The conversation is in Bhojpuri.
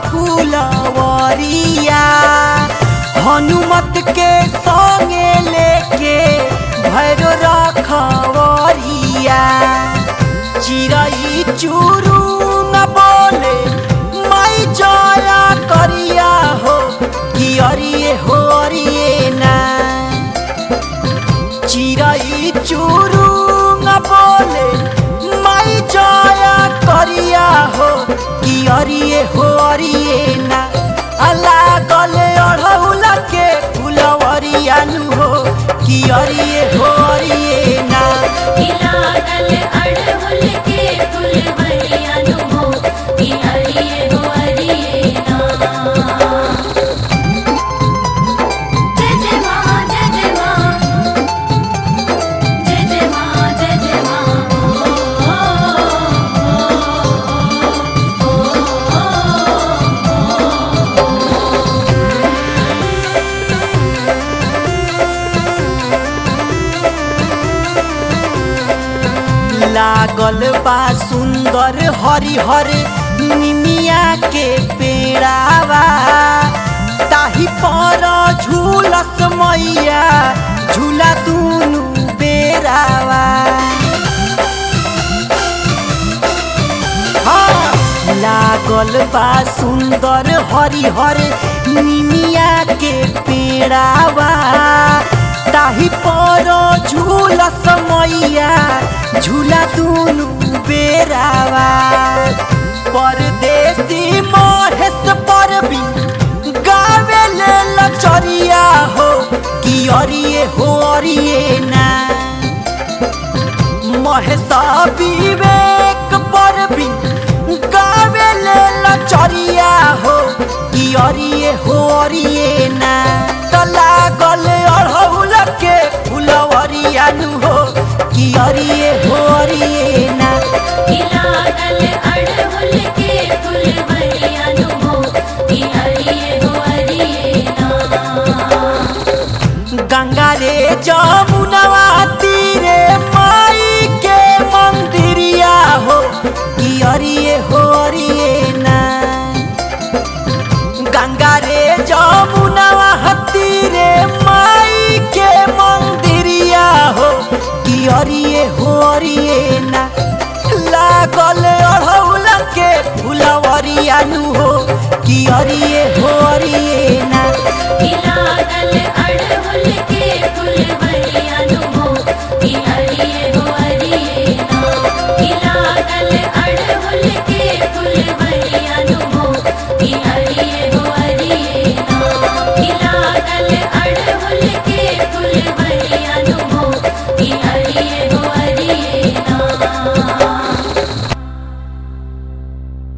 फूलवरिया हनुमत के संगे लेके भैरो रखवरिया चिड़ई चुरुंग बोले माई जया करिया हो कि अरिये हो अरिये ना चिड़ई चुरुंग बोले माई जया करिया हो कि अरिये हो अरिये ना अल्लाह गले अढ़ौल के फुलवरिया नु हो कि अरिये हो अरिये ना लागल अड़हुल के फुलवरिया नु हो कि अरिये हो अरिये ना। जय जय माँ जय जय माँ जय जय माँ जय जय माँ लागल बा सुंदर हरिहर निमिया के पेड़ावा ताही पर झूलस मैया झूला दुनु बेरावा हाँ, लागल बा सुंदर हरिहर निमिया के पेड़ावा ताही पर झूलस मैया झूला दुनु बेरावा परदेसी महेश परबी गावे ले लचरिया हो कि अरिये हो अरिये ना महेश विवेक परबी गावे ले लचरिया हो कि अरिये हो अरिये ना तला गले अढ़ौल के फुलवरिया नु हो कि अरिये हो अरिये ना लागल अड़हुल के फुलवरिया नु हो कि अरिये हो अरिये ना। गंगा रे जमुनवा तीरे माई के मंदिरिया हो कि अरिये हो अरिये ना गंगा रे जमुनवा तीरे माई के मंदिरिया हो कि अरिये हो अरिये ना लागल अढ़ौल के फुलवरिया नु हो कि अरिये हो अरिये ना लागल अड़हुल के फुलवरिया नु हो कि अरिये हो अरिये ना। लागल अड़हुल के फुलवरिया नु हो कि अरिये हो अरिये ना। लागल